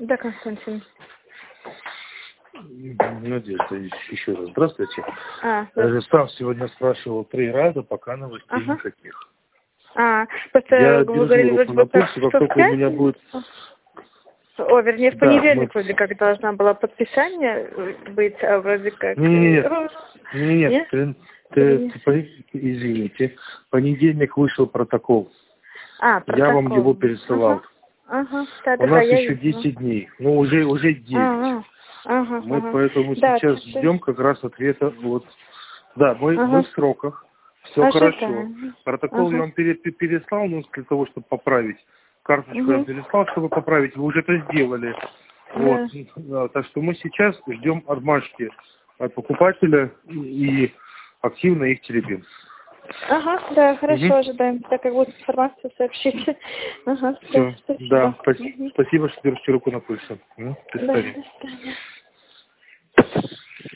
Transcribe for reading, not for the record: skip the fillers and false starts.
Да, Константин. Надежда, еще раз здравствуйте. Да. Я же сам сегодня спрашивал 3 раза, пока новостей никаких. Просто Я вы держу говорили, руку вроде на бы пульсе, как только у меня будет... вернее, в Да, понедельник вроде как должна была подписание быть, а вроде как... Нет, извините. В понедельник вышел протокол. Протокол. Я вам его пересылал. У нас еще 10 дней. Ну, уже 9. Мы поэтому сейчас ждем как раз ответа. Вот. Да, мы в сроках. Все хорошо. Протокол я вам переслал, ну, для того, чтобы поправить. Карточку я переслал, чтобы поправить. Вы уже это сделали. Вот. Да, так что мы сейчас ждем отмашки от покупателя и активно их теребим. Да, хорошо, ожидаем. Так как будет информацию сообщите. Все, Спасибо. да, спасибо, что держите руку на пульсе. До свидания. До свидания.